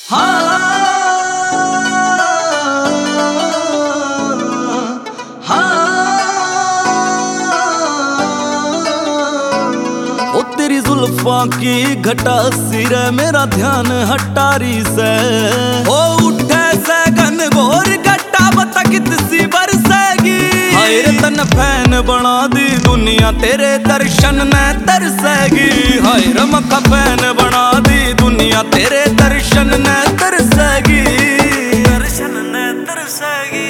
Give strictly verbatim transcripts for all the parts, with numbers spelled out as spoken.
हाँ हाँ ओ तेरी जुल्फां की घटा सिर मेरा ध्यान हटारी से ओ उठे से घनघोर घटा बता कितसी बरसेगी। हाय रे तन फैन बना दी दुनिया तेरे दर्शन ने तरसेगी। हाय रे मक्का फैन बना दी दुनिया तेरे दर्शन ने तरसेगी। दर्शन ने तरसेगी।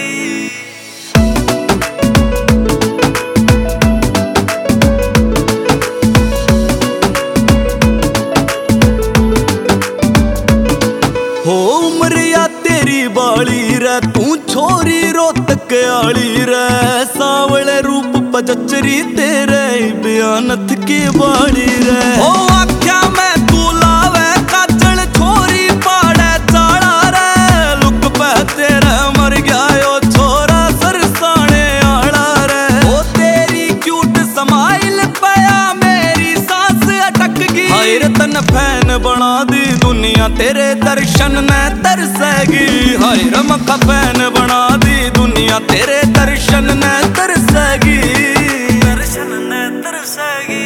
हो उमरिया तेरी बाली रे तू छोरी रोहतक आली रे सावले रूप पचचरी तेरे बयानत की बाली रे। ओ आख्या मैं तू लावे काजल छोरी पाड़े चाड़ा रे लुक पे तेरा मर गया यो छोरा सरसाने आड़ा रे। ओ तेरी क्यूट स्माइल पया मेरी सांस अटक गई। हाय रे तन फैन बना दी दुनिया तेरे दर्शन ने तरसेगी। हाय रे मक्का फैन बना दी दुनिया तेरे दर्शन ने तरसेगी। दर्शन ने तरसेगी।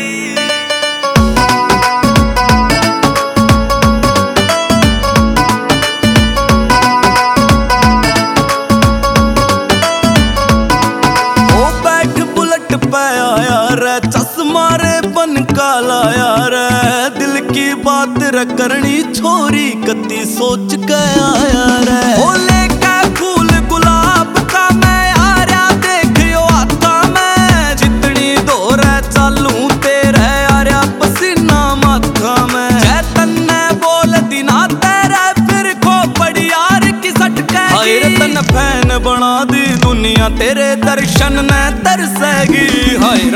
ओ बैठ बुलेट पे आया रे चश्मा रे बन का लाया रे दिल की बात रे करनी छोरी कती सोच के आया रे। ओ लेके फूल गुलाब का मैं आर्या देखियो आता मैं जितनी दौर चालू तेरे आर्या पसीना माथा में चैतन ने बोल दिना तेरे फिर को पड़ी यार की सटके। हाय रे तन फैन बना दी दुनिया तेरे दर्शन ने तरसेगी। हाय